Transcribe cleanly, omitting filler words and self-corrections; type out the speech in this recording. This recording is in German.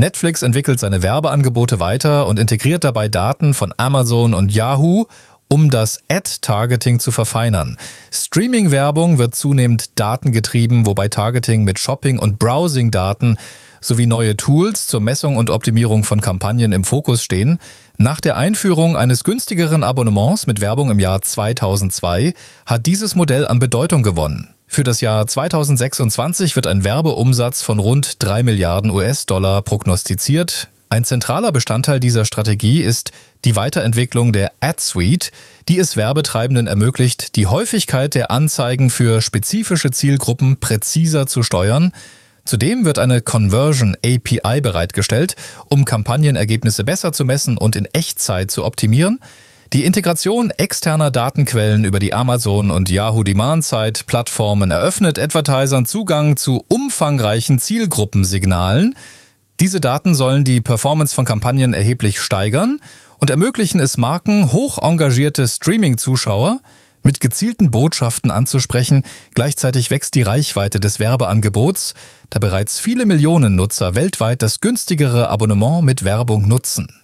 Netflix entwickelt seine Werbeangebote weiter und integriert dabei Daten von Amazon und Yahoo, um das Ad-Targeting zu verfeinern. Streaming-Werbung wird zunehmend datengetrieben, wobei Targeting mit Shopping- und Browsing-Daten sowie neue Tools zur Messung und Optimierung von Kampagnen im Fokus stehen. Nach der Einführung eines günstigeren Abonnements mit Werbung im Jahr 2002 hat dieses Modell an Bedeutung gewonnen. Für das Jahr 2026 wird ein Werbeumsatz von rund 3 Milliarden US-Dollar prognostiziert. Ein zentraler Bestandteil dieser Strategie ist die Weiterentwicklung der Ad-Suite, die es Werbetreibenden ermöglicht, die Häufigkeit der Anzeigen für spezifische Zielgruppen präziser zu steuern. Zudem wird eine Conversion API bereitgestellt, um Kampagnenergebnisse besser zu messen und in Echtzeit zu optimieren. Die Integration externer Datenquellen über die Amazon- und Yahoo Demand-Side-Plattformen eröffnet Advertisern Zugang zu umfangreichen Zielgruppensignalen. Diese Daten sollen die Performance von Kampagnen erheblich steigern und ermöglichen es Marken, hoch engagierte Streaming-Zuschauer mit gezielten Botschaften anzusprechen. Gleichzeitig wächst die Reichweite des Werbeangebots, da bereits viele Millionen Nutzer weltweit das günstigere Abonnement mit Werbung nutzen.